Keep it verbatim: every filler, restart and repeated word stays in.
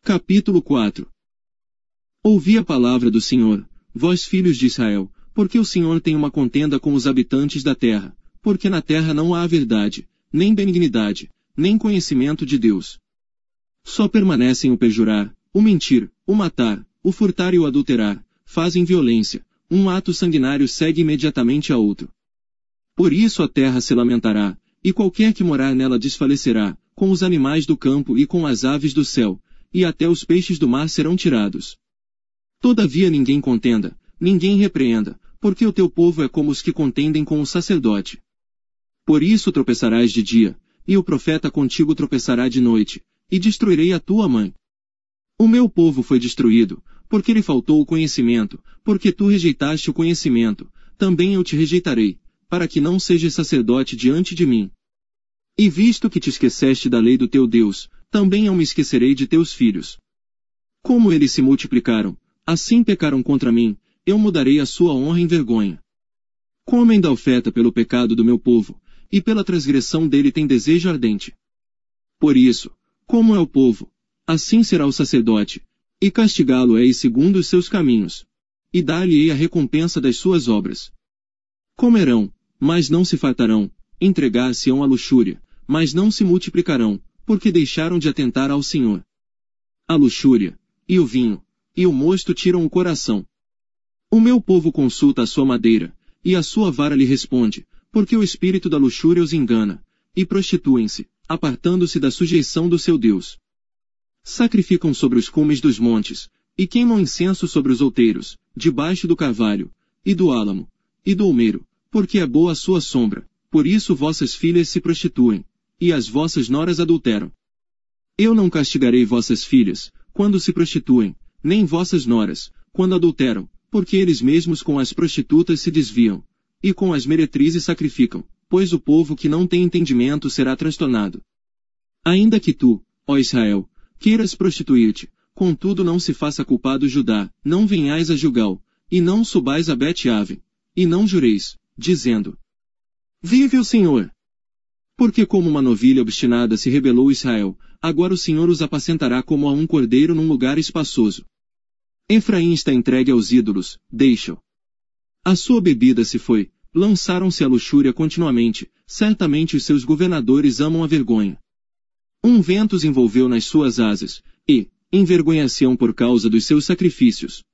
Capítulo quatro. Ouvi a palavra do Senhor, vós filhos de Israel, porque o Senhor tem uma contenda com os habitantes da terra, porque na terra não há verdade, nem benignidade, nem conhecimento de Deus. Só permanecem o perjurar, o mentir, o matar, o furtar e o adulterar, fazem violência, um ato sanguinário segue imediatamente a outro. Por isso a terra se lamentará, e qualquer que morar nela desfalecerá, com os animais do campo e com as aves do céu, e até os peixes do mar serão tirados. Todavia ninguém contenda, ninguém repreenda, porque o teu povo é como os que contendem com o sacerdote. Por isso tropeçarás de dia, e o profeta contigo tropeçará de noite, e destruirei a tua mãe. O meu povo foi destruído, porque lhe faltou o conhecimento, porque tu rejeitaste o conhecimento, também eu te rejeitarei, para que não sejas sacerdote diante de mim. E visto que te esqueceste da lei do teu Deus, também eu me esquecerei de teus filhos. Como eles se multiplicaram, assim pecaram contra mim, eu mudarei a sua honra em vergonha. Comem da oferta pelo pecado do meu povo, e pela transgressão dele tem desejo ardente. Por isso, como é o povo, assim será o sacerdote, e castigá-lo-ei segundo os seus caminhos, e dar-lhe-ei a recompensa das suas obras. Comerão, mas não se fartarão, entregar-se-ão à luxúria, mas não se multiplicarão, porque deixaram de atentar ao Senhor. A luxúria, e o vinho, e o mosto tiram o coração. O meu povo consulta a sua madeira, e a sua vara lhe responde, porque o espírito da luxúria os engana, e prostituem-se, apartando-se da sujeição do seu Deus. Sacrificam sobre os cumes dos montes, e queimam incenso sobre os outeiros, debaixo do carvalho, e do álamo, e do olmeiro, porque é boa a sua sombra, por isso vossas filhas se prostituem, e as vossas noras adulteram. Eu não castigarei vossas filhas, quando se prostituem, nem vossas noras, quando adulteram, porque eles mesmos com as prostitutas se desviam, e com as meretrizes sacrificam, pois o povo que não tem entendimento será transtornado. Ainda que tu, ó Israel, queiras prostituir-te, contudo não se faça culpado Judá, não venhais a Gilgal, e não subais a Bet-Aven, e não jureis, dizendo: Vive o Senhor! Porque como uma novilha obstinada se rebelou Israel, agora o Senhor os apacentará como a um cordeiro num lugar espaçoso. Efraim está entregue aos ídolos, deixa-o. A sua bebida se foi, lançaram-se à luxúria continuamente, certamente os seus governadores amam a vergonha. Um vento os envolveu nas suas asas, e, envergonhar-se-ão por causa dos seus sacrifícios.